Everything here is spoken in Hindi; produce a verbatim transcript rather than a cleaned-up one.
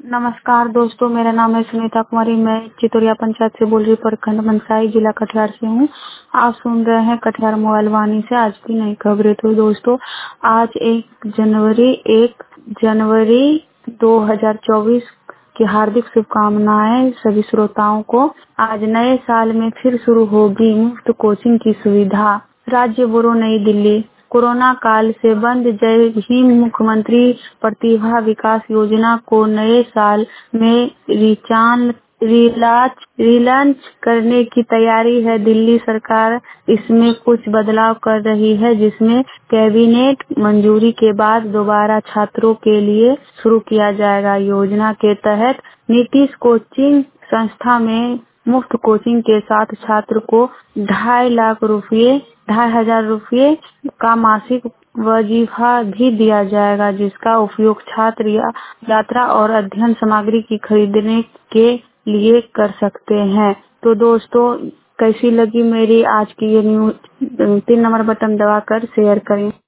नमस्कार दोस्तों, मेरा नाम है सुनीता कुमारी। मैं चितौरिया पंचायत से बोल रही, प्रखंड मनसाही, जिला कटिहार से हूँ। आप सुन रहे हैं कटिहार मोबाइल वाणी से आज की नई खबरें। तो दोस्तों, आज एक जनवरी एक जनवरी दो हज़ार चौबीस की हार्दिक शुभकामनाएं सभी श्रोताओं को। आज नए साल में फिर शुरू होगी मुफ्त कोचिंग की सुविधा। राज्य ब्यूरो, नई दिल्ली। कोरोना काल से बंद जय भीम मुख्यमंत्री प्रतिभा विकास योजना को नए साल में रिचान रिलाच रिलॉन्च करने की तैयारी है। दिल्ली सरकार इसमें कुछ बदलाव कर रही है, जिसमें कैबिनेट मंजूरी के बाद दोबारा छात्रों के लिए शुरू किया जाएगा। योजना के तहत नीतीश कोचिंग संस्था में मुफ्त कोचिंग के साथ छात्र को ढाई लाख रुपए ढाई हजार रुपये का मासिक वजीफा भी दिया जाएगा, जिसका उपयोग छात्र या यात्रा और अध्ययन सामग्री की खरीदने के लिए कर सकते हैं। तो दोस्तों, कैसी लगी मेरी आज की ये न्यूज? तीन नंबर बटन दबाकर शेयर करें।